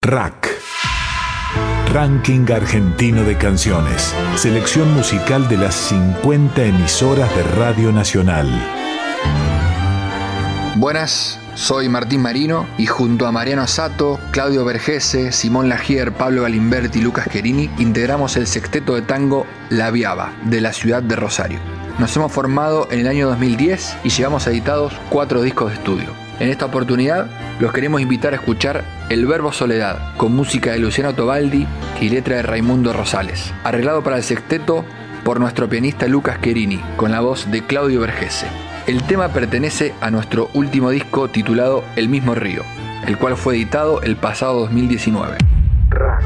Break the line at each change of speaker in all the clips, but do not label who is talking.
Rack. Ranking argentino de canciones. Selección musical de las 50 emisoras de Radio Nacional.
Buenas, soy Martín Marino y junto a Mariano Sato, Claudio Vergese, Simón Lagier, Pablo Galimberti y Lucas Cherini integramos el sexteto de tango La Viaba, de la ciudad de Rosario. Nos hemos formado en el año 2010 y llevamos editados 4 discos de estudio. En esta oportunidad los queremos invitar a escuchar El Verbo Soledad, con música de Luciano Tobaldi y letra de Raimundo Rosales, arreglado para el sexteto por nuestro pianista Lucas Cherini, con la voz de Claudio Vergese. El tema pertenece a nuestro último disco titulado El Mismo Río, el cual fue editado el pasado 2019. Rack.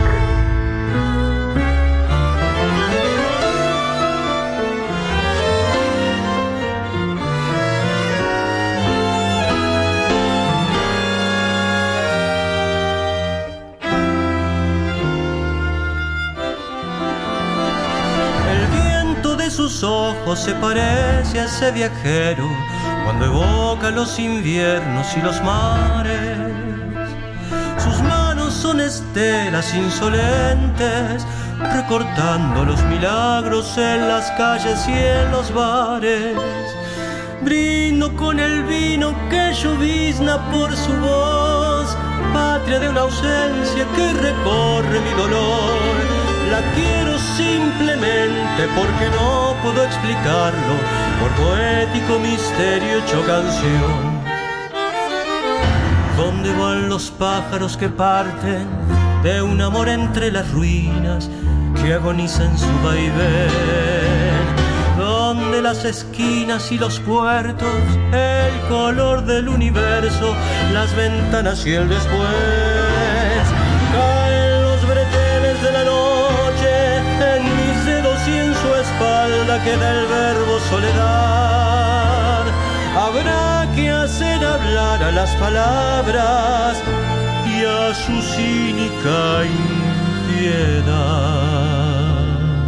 Sus ojos se parece a ese viajero cuando evoca los inviernos y los mares. Sus manos son estelas insolentes, recortando los milagros en las calles y en los bares. Brindo con el vino que llovizna por su voz, patria de una ausencia que recorre mi dolor. La quiero simplemente porque no puedo explicarlo, por poético misterio hecho canción. ¿Dónde van los pájaros que parten de un amor entre las ruinas que agoniza en su vaivén? ¿Dónde las esquinas y los puertos, el color del universo, las ventanas y el después? Caen los breteles de la noche en mis dedos y en su espalda queda el verbo soledad. Habrá que hacer hablar a las palabras y a su cínica impiedad.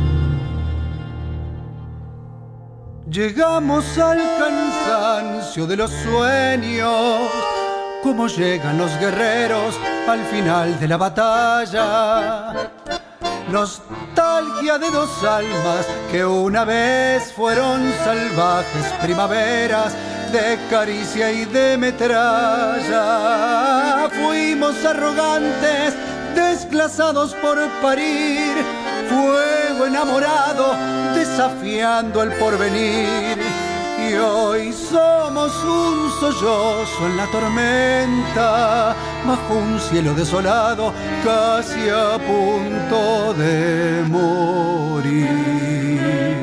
Llegamos al cansancio de los sueños, como llegan los guerreros al final de la batalla. Nostalgia de dos almas que una vez fueron salvajes primaveras de caricia y de metralla. Fuimos arrogantes, desplazados por parir, fuego enamorado, desafiando el porvenir. Y hoy somos un sollozo en la tormenta, bajo un cielo desolado, casi a punto de morir.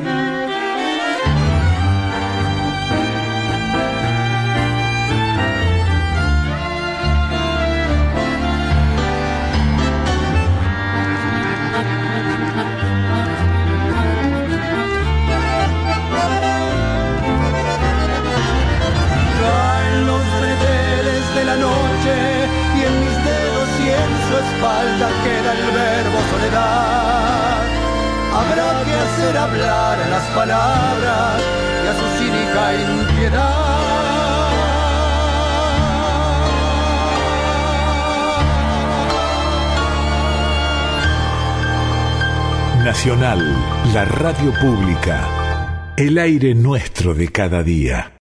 Y en mis dedos y en su espalda queda el verbo soledad. Habrá que hacer hablar a las palabras y a su cínica impiedad.
Nacional, la radio pública, el aire nuestro de cada día.